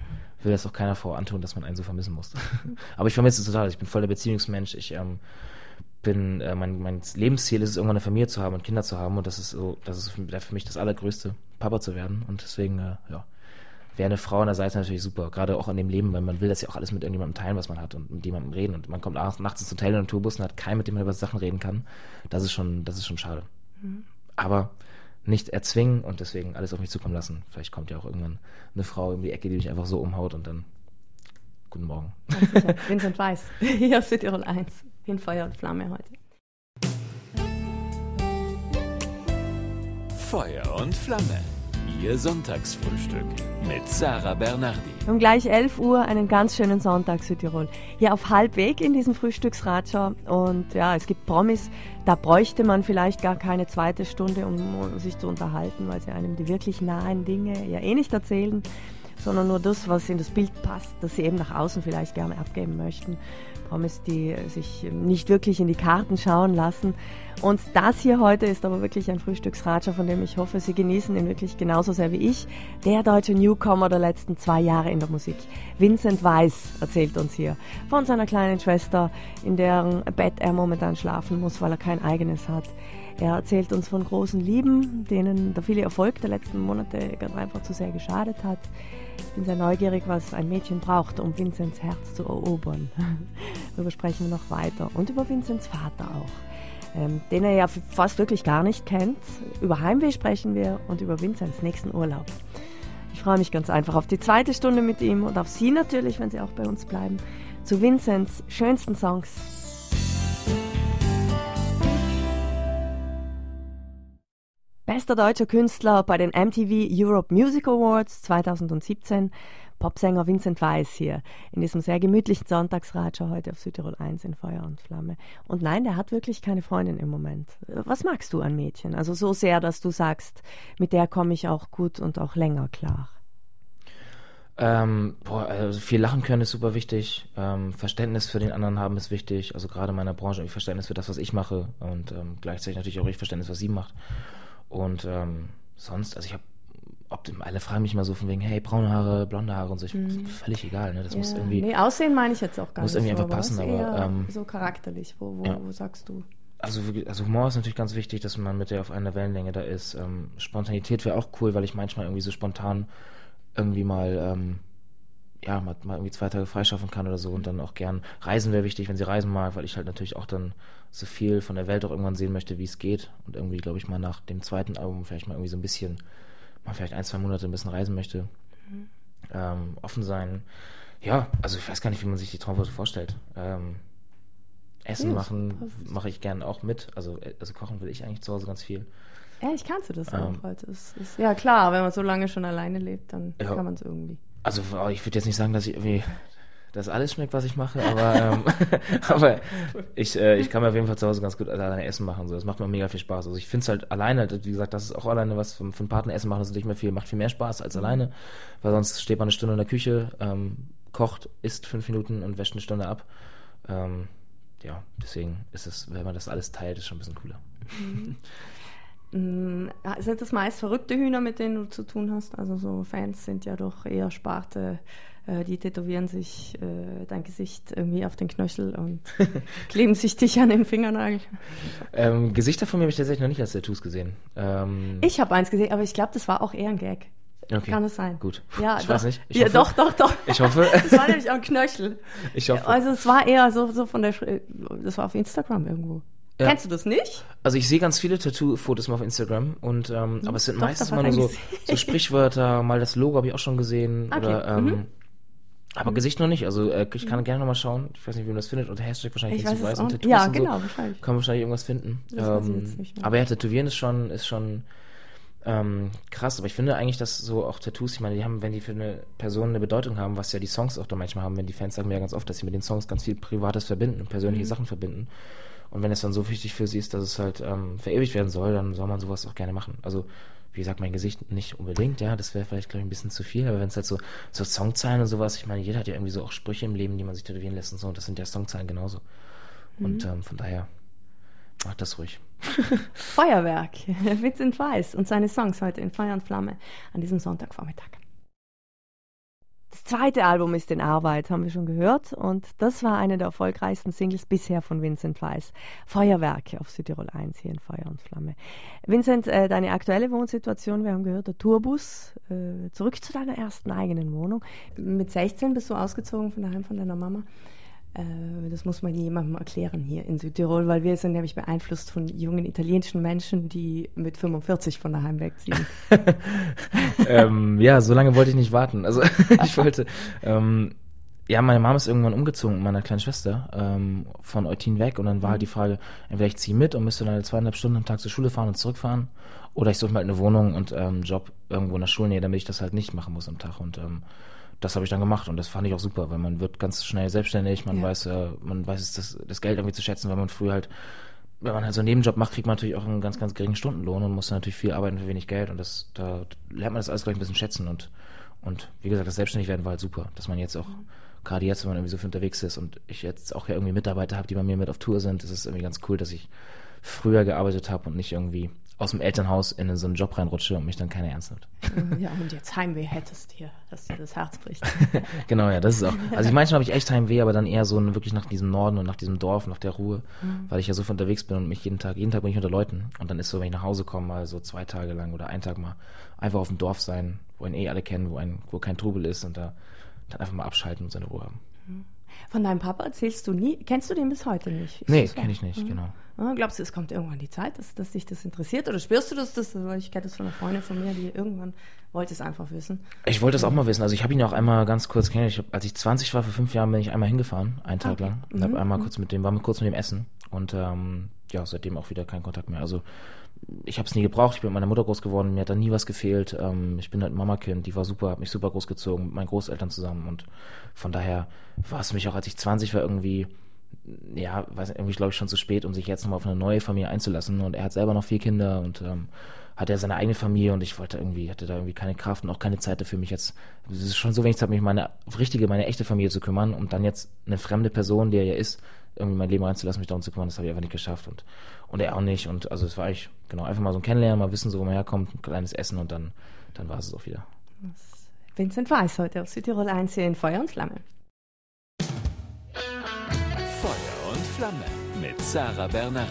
will das auch keiner Frau antun, dass man einen so vermissen muss. Aber ich vermisse es total. Ich bin voll der Beziehungsmensch. Ich ähm, bin, äh, mein, mein Lebensziel ist es, irgendwann eine Familie zu haben und Kinder zu haben. Und das ist so, das ist für, für mich das Allergrößte, Papa zu werden. Und deswegen, äh, ja, wäre eine Frau an der Seite natürlich super. Gerade auch in dem Leben, weil man will das ja auch alles mit irgendjemandem teilen, was man hat und mit jemandem reden. Und man kommt nachts, nachts ins Hotel in einem Tourbus und hat keinen, mit dem man über Sachen reden kann. Das ist schon, das ist schon schade. Mhm. Aber nicht erzwingen und deswegen alles auf mich zukommen lassen. Vielleicht kommt ja auch irgendwann eine Frau um die Ecke, die mich einfach so umhaut und dann guten Morgen. Vincent Weiss, hier auf Südtirol eins, in Feuer und Flamme heute. Feuer und Flamme, Ihr Sonntagsfrühstück mit Sarah Bernardi. Um gleich elf Uhr einen ganz schönen Sonntag Südtirol. Hier auf Halbweg in diesem Frühstücksratscher. Und ja, es gibt Promis, da bräuchte man vielleicht gar keine zweite Stunde, um, um sich zu unterhalten, weil sie einem die wirklich nahen Dinge ja eh nicht erzählen, sondern nur das, was in das Bild passt, das sie eben nach außen vielleicht gerne abgeben möchten. Promis, die sich nicht wirklich in die Karten schauen lassen. Und das hier heute ist aber wirklich ein Frühstücksratscher, von dem ich hoffe, Sie genießen ihn wirklich genauso sehr wie ich. Der deutsche Newcomer der letzten zwei Jahre in der Musik. Vincent Weiss erzählt uns hier von seiner kleinen Schwester, in deren Bett er momentan schlafen muss, weil er kein eigenes hat. Er erzählt uns von großen Lieben, denen der viele Erfolg der letzten Monate ganz einfach zu sehr geschadet hat. Ich bin sehr neugierig, was ein Mädchen braucht, um Vincents Herz zu erobern. Darüber sprechen wir noch weiter. Und über Vincents Vater auch, ähm, den er ja fast wirklich gar nicht kennt. Über Heimweh sprechen wir und über Vincents nächsten Urlaub. Ich freue mich ganz einfach auf die zweite Stunde mit ihm und auf Sie natürlich, wenn Sie auch bei uns bleiben, zu Vincents schönsten Songs. Bester deutscher Künstler bei den M T V Europe Music Awards zweitausendsiebzehn, Popsänger Vincent Weiss hier in diesem sehr gemütlichen Sonntagsratscher heute auf Südtirol eins in Feuer und Flamme. Und nein, der hat wirklich keine Freundin im Moment. Was magst du an Mädchen? Also so sehr, dass du sagst, mit der komme ich auch gut und auch länger klar. Ähm, boah, also viel lachen können ist super wichtig. Ähm, Verständnis für den anderen haben ist wichtig. Also gerade in meiner Branche irgendwie Verständnis für das, was ich mache und ähm, gleichzeitig natürlich auch richtig Verständnis, was sie macht. Und ähm, sonst, also ich habe, alle fragen mich mal so von wegen, hey, braune Haare, blonde Haare und so, ich, mhm. völlig egal, ne? Das ja. muss irgendwie... Nee, Aussehen meine ich jetzt auch gar muss nicht. Muss irgendwie so, einfach passen, aber... aber ähm, so charakterlich, wo, wo, ja. wo sagst du? Also, also Humor ist natürlich ganz wichtig, dass man mit der auf einer Wellenlänge da ist. Ähm, Spontanität wäre auch cool, weil ich manchmal irgendwie so spontan irgendwie mal... Ähm, ja, mal, mal irgendwie zwei Tage freischaffen kann oder so und dann auch gern reisen wäre wichtig, wenn sie reisen mag, weil ich halt natürlich auch dann so viel von der Welt auch irgendwann sehen möchte, wie es geht und irgendwie, glaube ich, mal nach dem zweiten Album vielleicht mal irgendwie so ein bisschen, mal vielleicht ein, zwei Monate ein bisschen reisen möchte. Mhm. Ähm, offen sein. Ja, also ich weiß gar nicht, wie man sich die Traumworte vorstellt. Ähm, Essen ja, machen mache ich gern auch mit, also, also kochen will ich eigentlich zu Hause ganz viel. Ehrlich, kannst du das ähm, auch heute? Ist, ist, ja klar, wenn man so lange schon alleine lebt, dann ja. kann man es irgendwie. Also ich würde jetzt nicht sagen, dass ich irgendwie das alles schmeckt, was ich mache, aber, ähm, aber ich, äh, ich kann mir auf jeden Fall zu Hause ganz gut alleine Essen machen. So. Das macht mir mega viel Spaß. Also ich finde es halt alleine, wie gesagt, das ist auch alleine was für, für einen Partner Essen machen, das ist nicht mehr viel, macht viel mehr Spaß als alleine, weil sonst steht man eine Stunde in der Küche, ähm, kocht, isst fünf Minuten und wäscht eine Stunde ab. Ähm, ja, deswegen ist es, wenn man das alles teilt, ist schon ein bisschen cooler. Mhm. Sind das meist verrückte Hühner, mit denen du zu tun hast? Also so Fans sind ja doch eher Sparte, äh, die tätowieren sich äh, dein Gesicht irgendwie auf den Knöchel und kleben sich dich an den Fingernagel. Ähm, Gesichter von mir habe ich tatsächlich noch nicht als Tattoos gesehen. Ähm, ich habe eins gesehen, aber ich glaube, das war auch eher ein Gag. Okay. Kann es sein? Gut. Ja, ich doch. weiß nicht. Ich ja, hoffe, doch, doch, doch. Ich hoffe. Das war nämlich am Knöchel. Ich hoffe. Also es war eher so, so von der, das war auf Instagram irgendwo. Ja. Kennst du das nicht? Also ich sehe ganz viele Tattoo-Fotos mal auf Instagram und ähm, aber es sind Doch, meistens immer nur so, so Sprichwörter, mal das Logo habe ich auch schon gesehen okay. oder ähm, mhm. aber mhm. Gesicht noch nicht. Also äh, ich kann mhm. gerne noch mal schauen. Ich weiß nicht, wie man das findet. Unter Hashtag wahrscheinlich ich weiß weiß und Tattoos ja, und genau, so. Wahrscheinlich. Kann man wahrscheinlich irgendwas finden. Das ähm, jetzt nicht mehr. Aber ja, Tätowieren ist schon ist schon ähm, krass. Aber ich finde eigentlich, dass so auch Tattoos, ich meine, die haben, wenn die für eine Person eine Bedeutung haben, was ja die Songs auch da manchmal haben, wenn die Fans sagen mir ja ganz oft, dass sie mit den Songs ganz viel Privates verbinden und persönliche mhm. Sachen verbinden. Und wenn es dann so wichtig für sie ist, dass es halt ähm, verewigt werden soll, dann soll man sowas auch gerne machen. Also, wie gesagt, mein Gesicht nicht unbedingt, ja, das wäre vielleicht, glaube ich, ein bisschen zu viel, aber wenn es halt so, so Songzeilen und sowas, ich meine, jeder hat ja irgendwie so auch Sprüche im Leben, die man sich tätowieren lässt und so, und das sind ja Songzeilen genauso. Mhm. Und ähm, von daher, macht das ruhig. Feuerwerk, Vincent Weiss und seine Songs heute in Feuer und Flamme an diesem Sonntagvormittag. Das zweite Album ist in Arbeit, haben wir schon gehört. Und das war eine der erfolgreichsten Singles bisher von Vincent Weiss. Feuerwerke auf Südtirol eins hier in Feuer und Flamme. Vincent, äh, deine aktuelle Wohnsituation, wir haben gehört, der Tourbus. Äh, zurück zu deiner ersten eigenen Wohnung. Mit sechzehn bist du ausgezogen von daheim von deiner Mama. Äh, das muss man jemandem erklären hier in Südtirol, weil wir sind nämlich beeinflusst von jungen italienischen Menschen, die mit fünfundvierzig von daheim wegziehen. ähm, ja, so lange wollte ich nicht warten. Also ich wollte, ähm, ja, meine Mama ist irgendwann umgezogen mit meiner kleinen Schwester ähm, von Eutin weg und dann war halt die Frage, entweder ich ziehe mit und müsste dann zweieinhalb Stunden am Tag zur Schule fahren und zurückfahren oder ich suche mal eine Wohnung und ähm, Job irgendwo in der Schulnähe, damit ich das halt nicht machen muss am Tag und ähm, das habe ich dann gemacht und das fand ich auch super, weil man wird ganz schnell selbstständig, man ja. weiß, äh, man weiß das, das Geld irgendwie zu schätzen, weil man früher halt, wenn man halt so einen Nebenjob macht, kriegt man natürlich auch einen ganz, ganz geringen Stundenlohn und muss dann natürlich viel arbeiten für wenig Geld und das, da lernt man das alles gleich ein bisschen schätzen und, und wie gesagt, das Selbstständigwerden war halt super, dass man jetzt auch, mhm. gerade jetzt, wenn man irgendwie so viel unterwegs ist und ich jetzt auch ja irgendwie Mitarbeiter habe, die bei mir mit auf Tour sind, ist es irgendwie ganz cool, dass ich früher gearbeitet habe und nicht irgendwie aus dem Elternhaus in so einen Job reinrutsche und mich dann keiner ernst nimmt. Ja, und jetzt Heimweh hättest hier, dass dir das Herz bricht. Genau, ja, das ist auch. Also ich manchmal habe ich echt Heimweh, aber dann eher so wirklich nach diesem Norden und nach diesem Dorf, nach der Ruhe, mhm. weil ich ja so viel unterwegs bin und mich jeden Tag, jeden Tag bin ich unter Leuten und dann ist so, wenn ich nach Hause komme, mal so zwei Tage lang oder einen Tag mal einfach auf dem Dorf sein, wo einen eh alle kennen, wo ein, wo kein Trubel ist und da dann einfach mal abschalten und seine Ruhe haben. Von deinem Papa erzählst du nie, kennst du den bis heute nicht? Ist nee, kenne ich nicht, mhm. genau. Ja, glaubst du, es kommt irgendwann die Zeit, dass, dass dich das interessiert? Oder spürst du das? das weil ich kenne das von einer Freundin von mir, die irgendwann wollte es einfach wissen. Ich wollte es auch mal wissen. Also ich habe ihn ja auch einmal ganz kurz kennengelernt. Ich, als ich zwanzig war, vor fünf Jahren, bin ich einmal hingefahren, einen Tag okay. lang. Und mhm. habe einmal kurz mit dem, war mit kurz mit dem essen. Und ähm, ja, seitdem auch wieder kein Kontakt mehr. Also ich habe es nie gebraucht. Ich bin mit meiner Mutter groß geworden. Mir hat da nie was gefehlt. Ähm, ich bin halt ein Mamakind. Die war super, hat mich super großgezogen mit meinen Großeltern zusammen. Und von daher war es für mich auch, als ich zwanzig war, irgendwie ja, weiß irgendwie glaube ich schon zu spät, um sich jetzt nochmal auf eine neue Familie einzulassen und er hat selber noch vier Kinder und ähm, hat ja seine eigene Familie und ich wollte irgendwie, hatte da irgendwie keine Kraft und auch keine Zeit dafür, mich jetzt, es ist schon so wenig Zeit, mich um meine richtige, meine echte Familie zu kümmern und dann jetzt eine fremde Person, die er ja ist, irgendwie mein Leben reinzulassen, mich darum zu kümmern, das habe ich einfach nicht geschafft und, und er auch nicht und also es war eigentlich, genau, einfach mal so ein Kennenlernen, mal wissen, so wo man herkommt, ein kleines Essen und dann, dann war es auch wieder. Vincent Weiss heute auf Südtirol eins hier in Feuer und Flamme. Feuer und Flamme mit Sarah Bernhardi.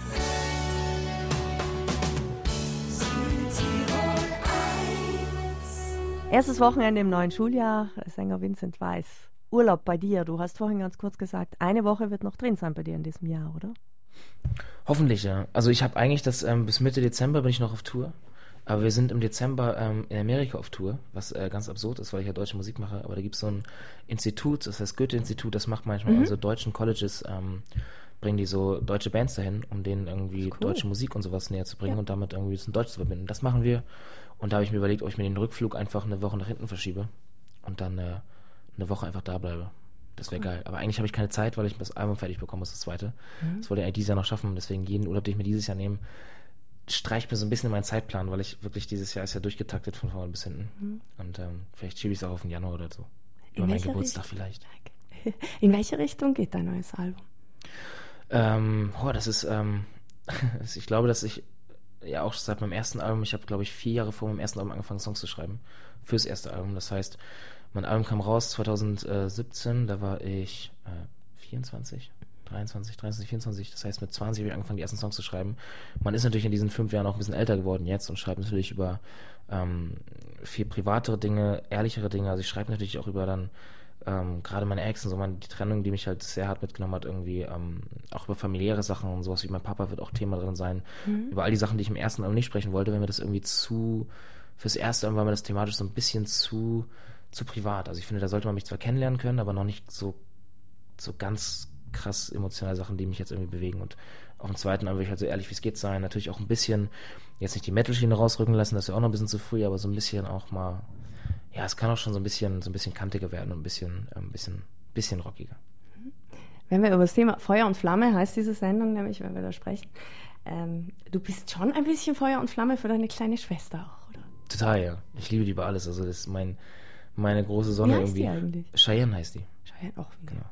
Erstes Wochenende im neuen Schuljahr, Sänger Vincent Weiss. Urlaub bei dir, du hast vorhin ganz kurz gesagt, eine Woche wird noch drin sein bei dir in diesem Jahr, oder? Hoffentlich, ja. Also ich habe eigentlich das, ähm, bis Mitte Dezember bin ich noch auf Tour. Aber wir sind im Dezember ähm, in Amerika auf Tour, was äh, ganz absurd ist, weil ich ja deutsche Musik mache. Aber da gibt es so ein Institut, das heißt Goethe-Institut, das macht manchmal mhm. also deutschen Colleges, ähm, bringen die so deutsche Bands dahin, um denen irgendwie cool. deutsche Musik und sowas näher zu bringen ja. und damit irgendwie das in Deutsch zu verbinden. Das machen wir. Und da habe ich mir überlegt, ob ich mir den Rückflug einfach eine Woche nach hinten verschiebe und dann äh, eine Woche einfach da bleibe. Das wäre cool. geil. Aber eigentlich habe ich keine Zeit, weil ich das Album fertig bekommen muss, das zweite. Mhm. Das wollte ich eigentlich dieses Jahr noch schaffen. Deswegen jeden Urlaub, den ich mir dieses Jahr nehme, streicht mir so ein bisschen in meinen Zeitplan, weil ich wirklich dieses Jahr ist ja durchgetaktet von vorne bis hinten. Mhm. Und ähm, vielleicht schiebe ich es auch auf den Januar oder so. Über meinen Geburtstag Richtung? Vielleicht. In welche Richtung geht dein neues Album? Ähm, oh, das ist, ähm, ich glaube, dass ich ja auch seit meinem ersten Album, ich habe glaube ich vier Jahre vor meinem ersten Album angefangen, Songs zu schreiben. Fürs erste Album. Das heißt, mein Album kam raus zwanzig siebzehn, da war ich äh, vierundzwanzig. dreiundzwanzig, dreiundzwanzig, vierundzwanzig, das heißt mit zwanzig habe ich angefangen, die ersten Songs zu schreiben. Man ist natürlich in diesen fünf Jahren auch ein bisschen älter geworden jetzt und schreibt natürlich über ähm, viel privatere Dinge, ehrlichere Dinge. Also ich schreibe natürlich auch über dann ähm, gerade meine Ex und so, meine, die Trennung, die mich halt sehr hart mitgenommen hat, irgendwie ähm, auch über familiäre Sachen und sowas wie mein Papa wird auch Thema drin sein. Mhm. Über all die Sachen, die ich im ersten Album nicht sprechen wollte, wenn mir das irgendwie zu, fürs erste Album war mir das thematisch so ein bisschen zu, zu privat. Also ich finde, da sollte man mich zwar kennenlernen können, aber noch nicht so, so ganz krass emotionale Sachen, die mich jetzt irgendwie bewegen und auf dem zweiten Album will ich halt so ehrlich wie es geht sein, natürlich auch ein bisschen, jetzt nicht die Metal-Schiene rausrücken lassen, das ist ja auch noch ein bisschen zu früh, aber so ein bisschen auch mal, ja, es kann auch schon so ein bisschen, so ein bisschen kantiger werden und ein bisschen, ein bisschen, bisschen rockiger. Wenn wir über das Thema Feuer und Flamme, heißt diese Sendung nämlich, wenn wir da sprechen, ähm, du bist schon ein bisschen Feuer und Flamme für deine kleine Schwester auch, oder? Total, ja. Ich liebe die über alles, also das ist mein, meine große Sonne wie heißt irgendwie. Die eigentlich? Cheyenne heißt die. Cheyenne, auch wie genau. nett.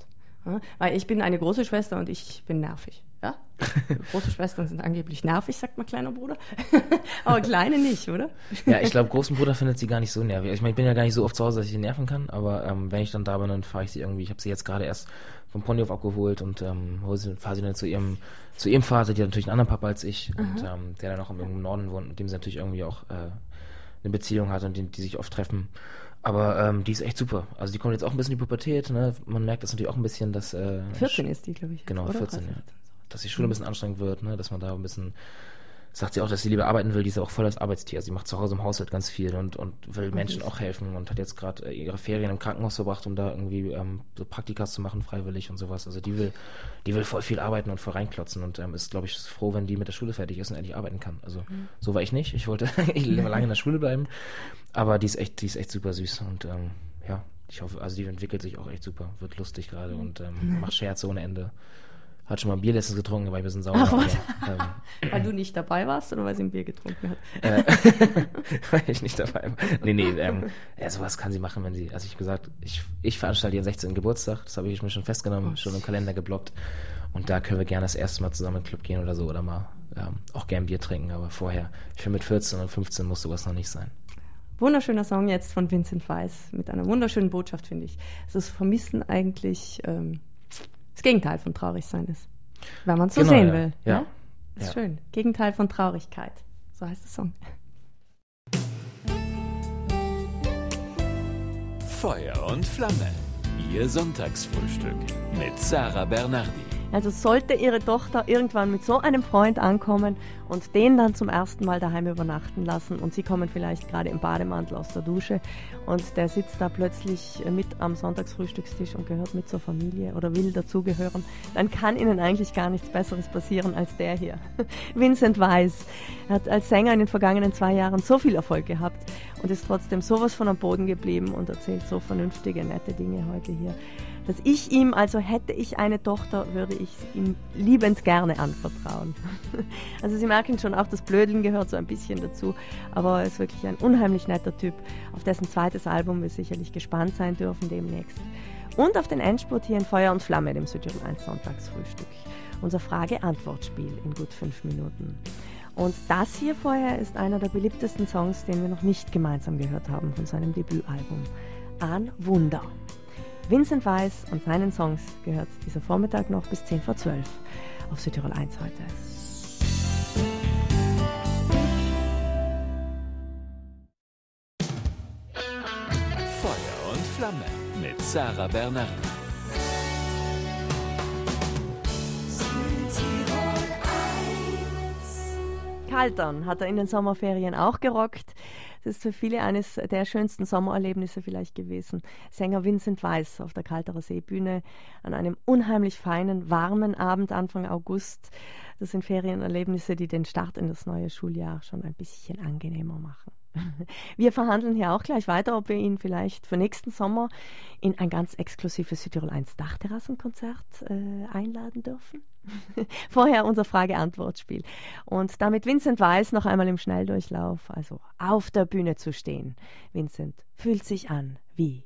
Ja? Weil ich bin eine große Schwester und ich bin nervig. Ja? Große Schwestern sind angeblich nervig, sagt mein kleiner Bruder. Aber kleine nicht, oder? Ja, ich glaube, großen Bruder findet sie gar nicht so nervig. Ich meine, ich bin ja gar nicht so oft zu Hause, dass ich sie nerven kann, aber ähm, wenn ich dann da bin, dann fahre ich sie irgendwie. Ich habe sie jetzt gerade erst vom Ponyhof abgeholt und ähm, fahre sie dann zu ihrem, zu ihrem Vater, die hat natürlich einen anderen Papa als ich mhm. und ähm, der dann auch im Norden wohnt, mit dem sie natürlich irgendwie auch äh, eine Beziehung hat und die, die sich oft treffen. Aber ähm, die ist echt super. Also die kommt jetzt auch ein bisschen in die Pubertät, ne? Man merkt das natürlich auch ein bisschen, dass... Äh, vierzehn ist die, glaube ich. Genau, oder? vierzehn, ja. Dass die Schule ein bisschen anstrengend wird, ne? Dass man da ein bisschen... Sagt sie auch, dass sie lieber arbeiten will, die ist auch voll das Arbeitstier. Sie macht zu Hause im Haushalt ganz viel und, und will Menschen auch helfen und hat jetzt gerade äh, ihre Ferien im Krankenhaus verbracht, um da irgendwie ähm, so Praktikas zu machen, freiwillig und sowas. Also die will, die will voll viel arbeiten und voll reinklotzen und ähm, ist, glaube ich, froh, wenn die mit der Schule fertig ist und endlich arbeiten kann. Also mhm. so war ich nicht. Ich wollte ich will lange in der Schule bleiben, aber die ist echt, die ist echt super süß und ähm, ja, ich hoffe, also die entwickelt sich auch echt super, wird lustig gerade und ähm, macht Scherze ohne Ende. Hat schon mal Bier letztens getrunken, weil wir sind sauer. Ach, was? Aber, ähm, weil du nicht dabei warst oder weil sie ein Bier getrunken hat? Äh, weil ich nicht dabei war. Nee, nee, ähm, ja, sowas kann sie machen, wenn sie, also ich gesagt, ich, ich veranstalte ihren sechzehnten Geburtstag, das habe ich mir schon festgenommen, oh, schon im Kalender geblockt. Und da können wir gerne das erste Mal zusammen in den Club gehen oder so oder mal ähm, auch gern Bier trinken, aber vorher, ich finde mit vierzehn und fünfzehn muss sowas noch nicht sein. Wunderschöner Song jetzt von Vincent Weiss mit einer wunderschönen Botschaft, finde ich. Also das Vermissen eigentlich ähm, das Gegenteil von traurig sein ist. Wenn man es so genau, sehen ja. will. Ja. Ja? Das ist ja. schön. Gegenteil von Traurigkeit. So heißt der Song. Feuer und Flamme. Ihr Sonntagsfrühstück mit Sarah Bernardi. Also sollte Ihre Tochter irgendwann mit so einem Freund ankommen und den dann zum ersten Mal daheim übernachten lassen und Sie kommen vielleicht gerade im Bademantel aus der Dusche und der sitzt da plötzlich mit am Sonntagsfrühstückstisch und gehört mit zur Familie oder will dazugehören, dann kann Ihnen eigentlich gar nichts Besseres passieren als der hier. Vincent Weiss hat als Sänger in den vergangenen zwei Jahren so viel Erfolg gehabt und ist trotzdem sowas von am Boden geblieben und erzählt so vernünftige, nette Dinge heute hier, dass ich ihm, also hätte ich eine Tochter, würde ich ihm liebend gerne anvertrauen. Also Sie merken schon, auch das Blödeln gehört so ein bisschen dazu, aber er ist wirklich ein unheimlich netter Typ, auf dessen zweites Album wir sicherlich gespannt sein dürfen demnächst. Und auf den Endspurt hier in Feuer und Flamme, dem Südtirol eins Sonntagsfrühstück. Unser Frage-Antwort-Spiel in gut fünf Minuten. Und das hier vorher ist einer der beliebtesten Songs, den wir noch nicht gemeinsam gehört haben von seinem Debütalbum. An Wunder. Vincent Weiss und seinen Songs gehört dieser Vormittag noch bis zehn vor zwölf auf Südtirol eins heute. Feuer und Flamme mit Sarah Bernardi. Kaltern hat er in den Sommerferien auch gerockt. Das ist für viele eines der schönsten Sommererlebnisse vielleicht gewesen. Sänger Vincent Weiss auf der Kalterer Seebühne an einem unheimlich feinen, warmen Abend Anfang August. Das sind Ferienerlebnisse, die den Start in das neue Schuljahr schon ein bisschen angenehmer machen. Wir verhandeln hier auch gleich weiter, ob wir ihn vielleicht für nächsten Sommer in ein ganz exklusives Südtirol eins Dachterrassenkonzert äh, einladen dürfen. Vorher unser Frage-Antwort-Spiel. Und damit Vincent Weiss noch einmal im Schnelldurchlauf, also auf der Bühne zu stehen. Vincent, fühlt sich an wie?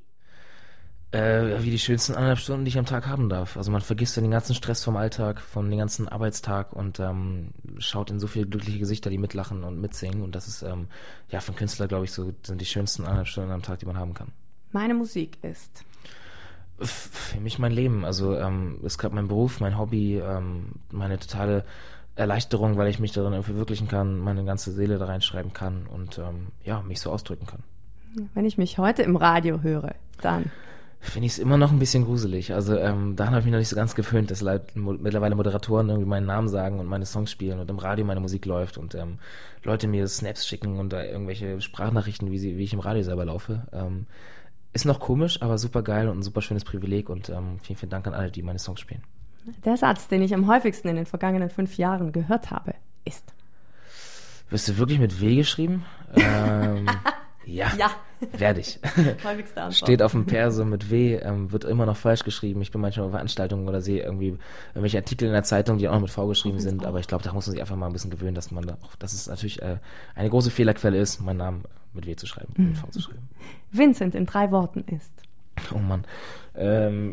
Äh, wie die schönsten anderthalb Stunden, die ich am Tag haben darf. Also man vergisst dann den ganzen Stress vom Alltag, von den ganzen Arbeitstag und ähm, schaut in so viele glückliche Gesichter, die mitlachen und mitsingen. Und das ist, ähm, ja, für einen Künstler, glaube ich, so sind die schönsten anderthalb Stunden am Tag, die man haben kann. Meine Musik ist? Für mich mein Leben. Also ähm, ist gerade mein Beruf, mein Hobby, ähm, meine totale Erleichterung, weil ich mich darin verwirklichen kann, meine ganze Seele da reinschreiben kann und ähm, ja, mich so ausdrücken kann. Wenn ich mich heute im Radio höre, dann... Finde ich es immer noch ein bisschen gruselig. Also ähm, daran habe ich mich noch nicht so ganz gewöhnt, dass Leute, mo- mittlerweile Moderatoren irgendwie meinen Namen sagen und meine Songs spielen und im Radio meine Musik läuft und ähm, Leute mir Snaps schicken und da irgendwelche Sprachnachrichten, wie, sie, wie ich im Radio selber laufe. Ähm, ist noch komisch, aber super geil und ein super schönes Privileg und ähm, vielen, vielen Dank an alle, die meine Songs spielen. Der Satz, den ich am häufigsten in den vergangenen fünf Jahren gehört habe, ist... Wirst du wirklich mit W geschrieben? ähm, ja, ja. Werde ich. Häufigste Antwort. Steht auf dem Perso mit W, ähm, wird immer noch falsch geschrieben. Ich bin manchmal auf Veranstaltungen oder sehe irgendwie irgendwelche Artikel in der Zeitung, die auch noch mit V geschrieben oh, sind, auch. aber ich glaube, da muss man sich einfach mal ein bisschen gewöhnen, dass man da auch, dass es natürlich äh, eine große Fehlerquelle ist, meinen Namen mit W zu schreiben, mhm. mit V zu schreiben. Vincent in drei Worten ist. Oh Mann. Ähm,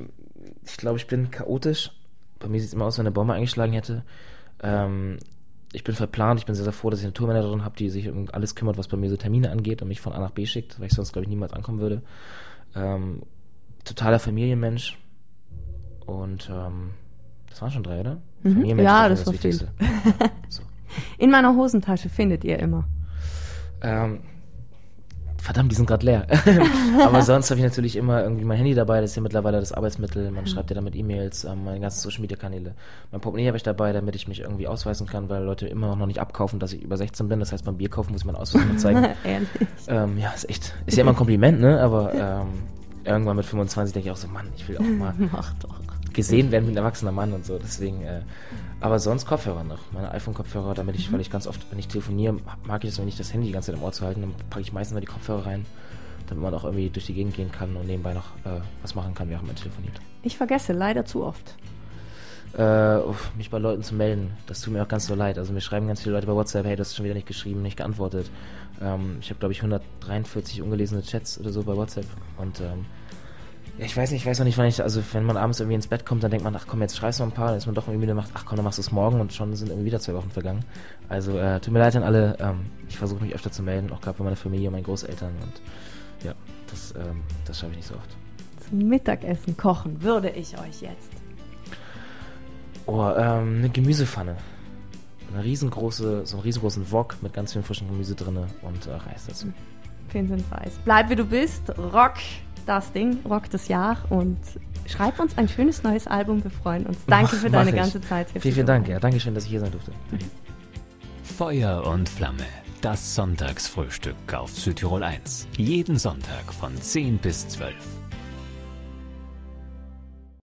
ich glaube, ich bin chaotisch. Bei mir sieht es immer aus, wenn eine Bombe eingeschlagen hätte. Ähm, ich bin verplant. Ich bin sehr, sehr froh, dass ich eine Tourmanagerin habe, die sich um alles kümmert, was bei mir so Termine angeht und mich von A nach B schickt, weil ich sonst, glaube ich, niemals ankommen würde. Ähm, totaler Familienmensch. Und ähm, das waren schon drei, oder? Mhm. Familienmensch Ja, ist das war viel. Wichtigste. So. In meiner Hosentasche findet ihr immer. Ähm, verdammt, die sind gerade leer. Aber sonst habe ich natürlich immer irgendwie mein Handy dabei, das ist ja mittlerweile das Arbeitsmittel. Man mhm. schreibt ja damit E-Mails, ähm, meine ganzen Social-Media-Kanäle. Mein Portemonnaie habe ich dabei, damit ich mich irgendwie ausweisen kann, weil Leute immer noch nicht abkaufen, dass ich über sechzehn bin. Das heißt, beim Bier kaufen muss ich meinen Ausweis mal zeigen. Ehrlich? Ähm, ja, ist echt, ist ja immer ein Kompliment, ne? Aber ähm, irgendwann mit fünfundzwanzig denke ich auch so, Mann, ich will auch mal Mach doch. gesehen werden wie ein erwachsener Mann und so. Deswegen, äh, aber sonst Kopfhörer noch. Meine iPhone-Kopfhörer, damit ich, mhm. weil ich ganz oft, wenn ich telefoniere, mag ich es, wenn ich das Handy die ganze Zeit im Ohr zu halten, dann packe ich meistens mal die Kopfhörer rein, damit man auch irgendwie durch die Gegend gehen kann und nebenbei noch äh, was machen kann, während man telefoniert. Ich vergesse leider zu oft. Äh, uff, mich bei Leuten zu melden, das tut mir auch ganz so leid. Also mir schreiben ganz viele Leute bei WhatsApp, hey, du hast schon wieder nicht geschrieben, nicht geantwortet. Ähm, ich habe, glaube ich, hundertdreiundvierzig ungelesene Chats oder so bei WhatsApp und ähm, ja, ich weiß nicht, ich weiß noch nicht, wann ich, also wenn man abends irgendwie ins Bett kommt, dann denkt man, ach komm, jetzt schreibst du noch ein paar, dann ist man doch irgendwie müde, macht, ach komm, dann machst du es morgen und schon sind irgendwie wieder zwei Wochen vergangen. Also äh, tut mir leid an alle, ähm, ich versuche mich öfter zu melden, auch gerade bei meiner Familie und meinen Großeltern und ja, das, ähm, das schaffe ich nicht so oft. Zum Mittagessen kochen würde ich euch jetzt. Oh, ähm, eine Gemüsepfanne. Eine riesengroße, so einen riesengroßen Wok mit ganz viel frischem Gemüse drin und äh, Reis dazu. Vincent Weiss. Bleib wie du bist, rock das Ding, rock das Jahr und schreib uns ein schönes neues Album, wir freuen uns. Danke Mach, für deine ich. ganze Zeit. Vielen, vielen Dank, ja, danke schön, dass ich hier sein durfte. Feuer und Flamme, das Sonntagsfrühstück auf Südtirol eins. Jeden Sonntag von zehn bis zwölf.